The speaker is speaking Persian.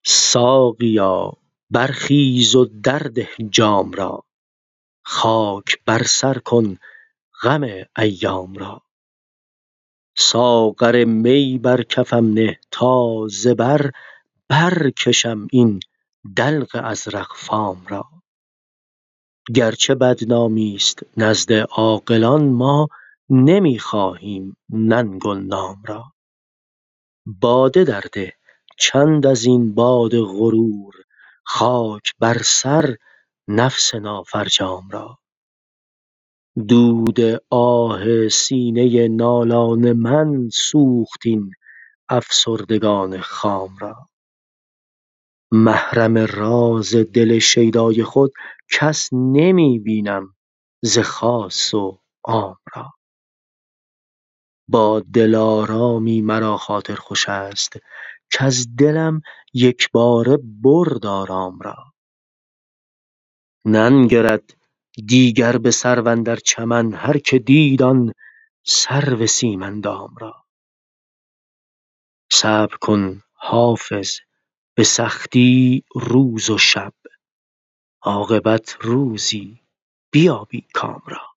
ساقیا برخیز و درده جام را، خاک بر سر کن غم ایام را. ساغر می بر کفم نه تا ز بر برکشم این دلق ازرق فام را. گرچه بدنامیست نزد عاقلان، ما نمی خواهیم ننگ و نام را. باده درده چند ازین باد غرور، خاک بر سر نفس نافرجام را. دود آه سینه نالان من سوخت این افسردگان خام را. محرم راز دل شیدای خود کس نمی بینم ز خاص و عام را. با دلارامی مرا خاطر خوش است، کز دلم یکباره برد آرام را. ننگرد دیگر به سرو اندر چمن، هر که دید آن سرو سیم اندام را. صبر کن حافظ به سختی روز و شب، عاقبت روزی بیابی کام را.